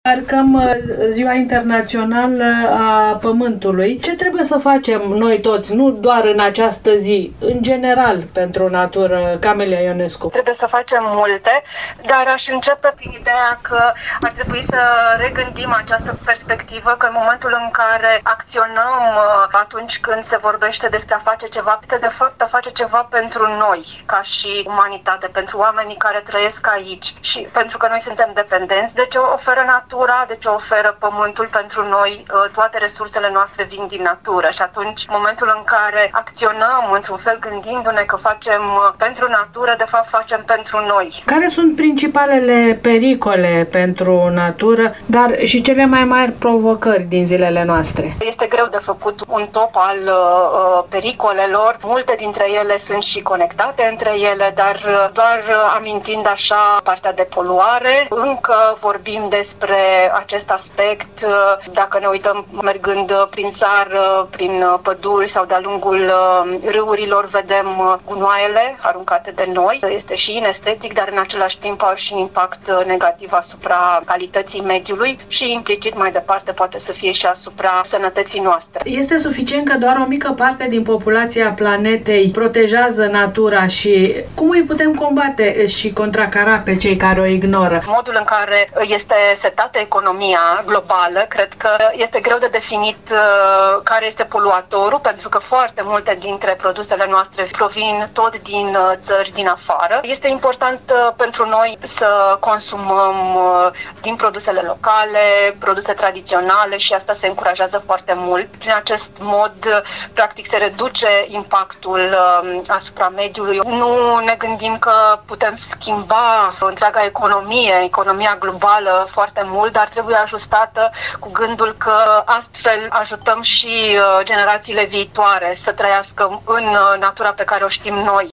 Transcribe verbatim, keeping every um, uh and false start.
Marcăm Ziua Internațională a Pământului. Ce trebuie să facem noi toți, nu doar în această zi, în general, pentru natură, Camelia Ionescu? Trebuie să facem multe, dar aș începe prin ideea că ar trebui să regândim această perspectivă, că în momentul în care acționăm atunci când se vorbește despre a face ceva, este de fapt a face ceva pentru noi, ca și umanitate, pentru oamenii care trăiesc aici și pentru că noi suntem dependenți de ce oferă natura, de ce oferă pământul pentru noi, toate resursele noastre vin din natură și atunci, în momentul în care acționăm într-un fel gândindu-ne că facem pentru natură, de fapt facem pentru noi. Care sunt principalele pericole pentru natură, dar și cele mai mari provocări din zilele noastre? Este greu de făcut un top al uh, pericolelor. Multe dintre ele sunt și conectate între ele, dar doar amintind așa partea de poluare, încă vorbim despre acest aspect. Dacă ne uităm mergând prin țară, prin păduri sau de-a lungul râurilor, vedem gunoaiele aruncate de noi. Este și inestetic, dar în același timp au și impact negativ asupra calității mediului și implicit mai departe poate să fie și asupra sănătății noastre. Este suficient că doar o mică parte din populația planetei protejează natura și cum îi putem combate și contracara pe cei care o ignoră? Modul în care este setată economia globală, cred că este greu de definit uh, care este poluatorul, pentru că foarte multe dintre produsele noastre provin tot din uh, țări din afară. Este important uh, pentru noi să consumăm uh, din produsele locale, produse tradiționale și asta se încurajează foarte mult. Prin acest mod, uh, practic, se reduce impactul uh, asupra mediului. Nu ne gândim că putem schimba întreaga economie, economia globală foarte mult, dar trebuie ajustată cu gândul că astfel ajutăm și generațiile viitoare să trăiască în natura pe care o știm noi.